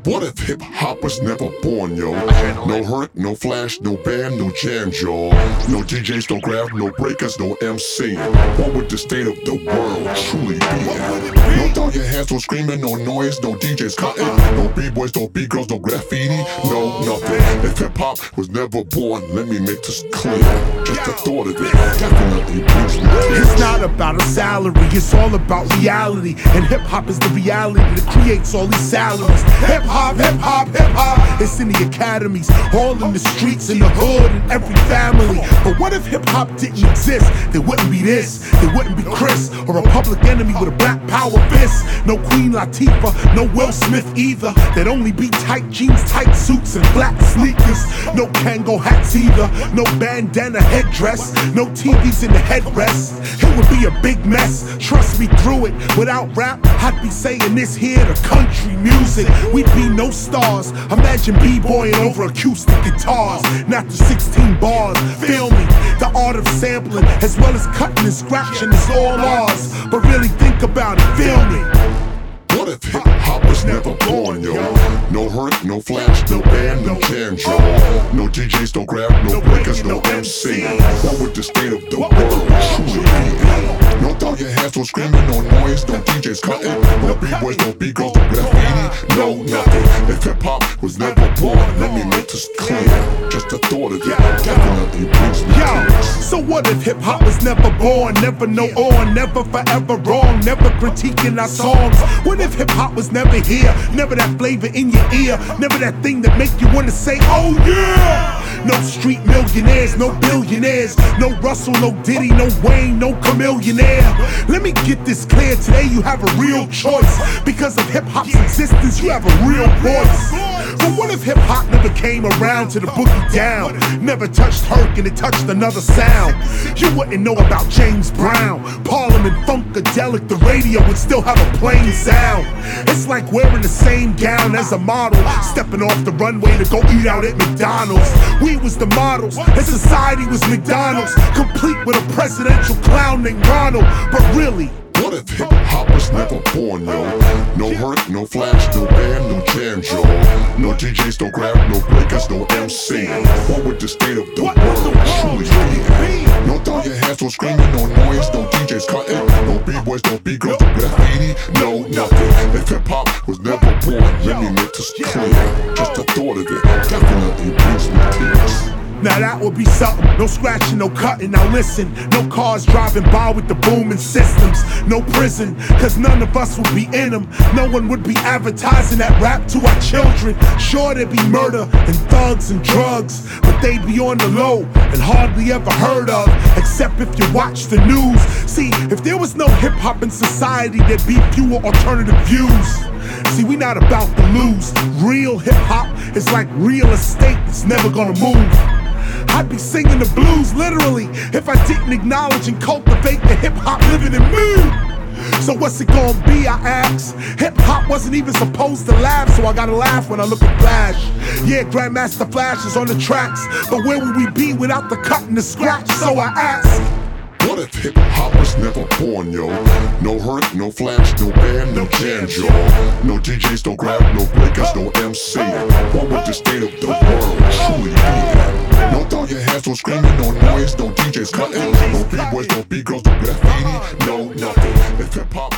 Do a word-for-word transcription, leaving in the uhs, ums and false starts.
What if hip-hop was never born, yo? No hurt, no flash, no band, no jam, yo. No D Js, no graph, no breakers, no M C. What would the state of the world truly be? No throw your hands, no screaming, no noise, no D Js cutting. No B-boys, no B-girls, no graffiti, no nothing. If hip-hop was never born, let me make this clear. Just the thought of it definitely brings me tears. It's not about a salary, it's all about reality. And hip-hop is the reality that creates all these salaries. Hip-hop, hip-hop, hip-hop, it's in the academies, all in the streets, in the hood, in every family. But what if hip-hop didn't exist? There wouldn't be this, there wouldn't be Chris, or a Public Enemy with a black power fist. No Queen Latifah, no Will Smith either. There'd only be tight jeans, tight suits, and black sneakers. No Kango hats either, no bandana headdress, no T Vs in the headrest. It would be a big mess, trust me through it. Without rap, I'd be saying this here to country music. We'd be no stars, imagine b-boying over acoustic guitars. Not the sixteen bars, feel me? The art of sampling, as well as cutting and scratching, is all ours. But really think about it, feel me? What if hip-hop was never born, yo? No hurt, no flash, no band, no jam, yo. No D Js, no grab, no breakers, no M C. What would the state of the world truly be? No throw your hands, no screaming, no noise, no D Js cutting. No B-boys, no B-girls, no graffiti, no nothing. If hip-hop was never born, let me make this clear. Just the thought of it definitely brings me tears. So what if hip-hop was never born? Never no on, never forever wrong, never critiquing our songs. What if hip-hop was never here? Never that flavor in your ear, never that thing that make you wanna say, oh yeah! No street millionaires, no billionaires, no Russell, no Diddy, no Wayne, no Chameleonaire. Let me get this clear, today you have a real choice. Because of hip-hop's existence, you have a real voice. But what if hip-hop never came around to the boogie down? Never touched Herc and it touched another sound. You wouldn't know about James Brown, Parliament, Funkadelic, the radio would still have a plain sound. It's like wearing the same gown as a model, stepping off the runway to go eat out at McDonald's. We was the models, and society was McDonald's, complete with a presidential clown named Ronald. But really, what if hip-hop was never born, yo? No hurt, no flash, no band, no jam, yo. No D Js, no grab, no breakers, no M C. What would the state of the world truly be? No throw your hands, no screaming, no noise, no D Js cutting. No B-boys, no B-girls, no graffiti, no nothing. If hip-hop was never born, let me make this clear. Just the thought of it definitely brings me tears. Now that would be something, no scratching, no cutting. Now listen, no cars driving by with the booming systems. No prison, cause none of us would be in them. No one would be advertising that rap to our children. Sure, there'd be murder and thugs and drugs, but they'd be on the low and hardly ever heard of, except if you watch the news. See, if there was no hip-hop in society, there'd be fewer alternative views. See, we not about to lose. Real hip-hop is like real estate, it's never gonna move. I'd be singing the blues, literally, if I didn't acknowledge and cultivate the hip-hop living in me. So what's it gonna be, I ask? Hip-hop wasn't even supposed to laugh, so I gotta laugh when I look at Flash. Yeah, Grandmaster Flash is on the tracks, but where would we be without the cut and the scratch? So I ask, what if hip-hop was never born, yo? No hurt, no flash, no band, no jam, yo. No D Js, no grab, no breakers, no M C. What would the state of the world truly be? No throw your hands, no screaming, no noise, no D Js cutting. No B-boys, no B-girls, no graffiti, no nothing. If hip-hop